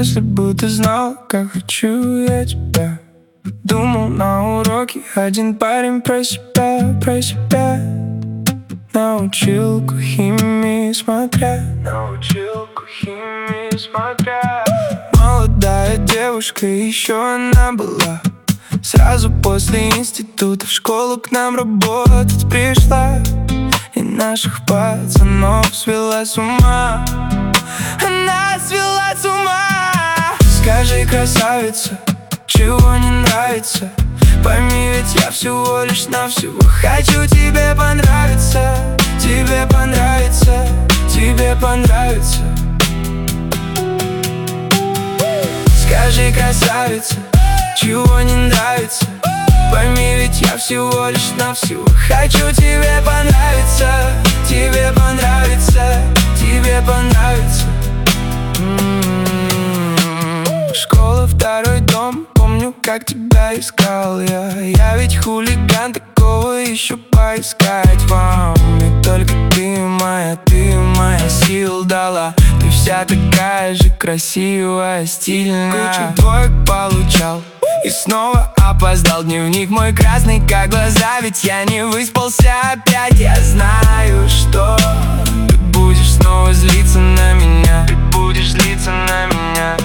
Если бы ты знал, как хочу я тебя. Думал на уроке один парень про себя научилку химии смотря. Молодая девушка, еще она была. Сразу после института в школу к нам работать пришла. И наших пацанов свела с ума. Она свела с ума. Скажи, красавица, чего не нравится? Пойми, ведь я всего лишь навсего хочу тебе понравиться. Тебе понравится, тебе понравится. Скажи, красавица, чего не нравится? Пойми, ведь я всего лишь навсего хочу тебе понравиться. Тебе понравится, тебе понравится. Школа, второй дом, помню, как тебя искал я. Я ведь хулиган, такого еще поискать вам. И только ты моя сил дала. Ты вся такая же красивая, стильная. Кучу двоек получал и снова опоздал. Дневник мой красный, как глаза, ведь я не выспался опять. Я знаю, что ты будешь снова злиться на меня. Ты будешь злиться на меня.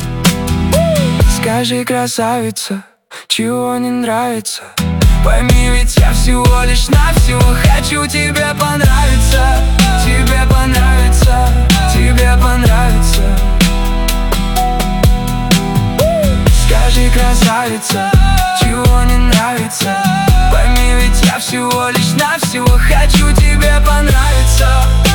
Скажи, красавица, чего не нравится? Пойми, ведь я всего лишь навсего хочу тебе понравиться. Тебе понравится, тебе понравится. Скажи, красавица, чего не нравится? Пойми, ведь я всего лишь навсего хочу тебе понравиться.